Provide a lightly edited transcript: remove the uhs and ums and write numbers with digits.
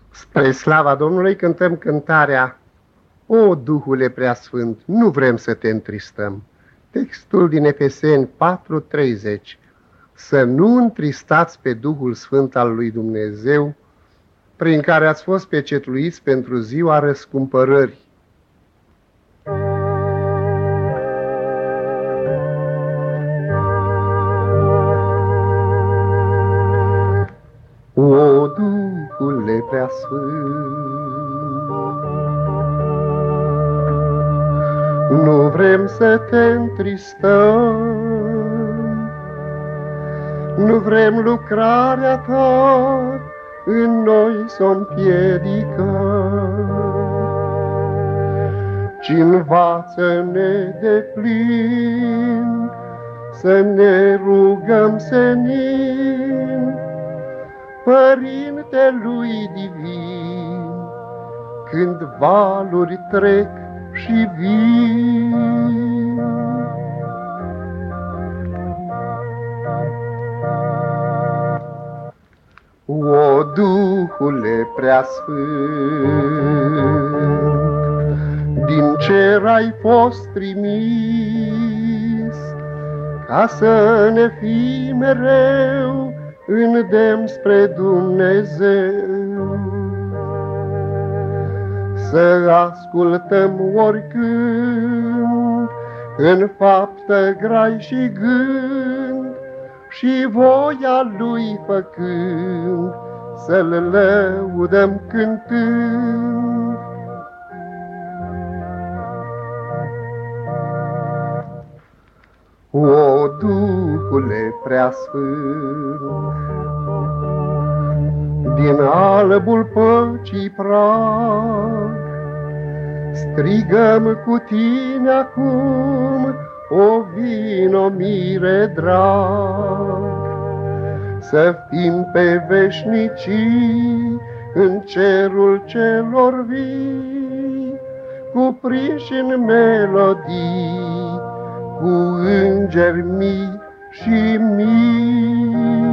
Spre slava Domnului cântăm cântarea O, Duhule Preasfânt, nu vrem să te întristăm. Textul din Efeseni 4:30. Să nu întristați pe Duhul Sfânt al lui Dumnezeu, prin care ați fost pecetluiți pentru ziua răscumpărării. O, Duhule Preasfânt, nu vrem să te întristăm, nu vrem lucrarea ta în noi să o împiedicăm, ci învață-ne deplin să ne rugăm senin, Părinte lui Divin, când valuri trec și vin. O, Duhule Preasfânt, din cer ai fost trimis, ca să ne fii mereu îndemn spre Dumnezeu. Să ascultăm oricând, în faptă grai și gând, și voia Lui făcând, să-L lăudăm cântând. O, Duhule Preasfânt, din albul păcii prag, strigăm cu tine acum, o vino mire drag, să fim pe veșnicii în cerul celor vii, cuprinși în melodii, cu îngeri mii și mii.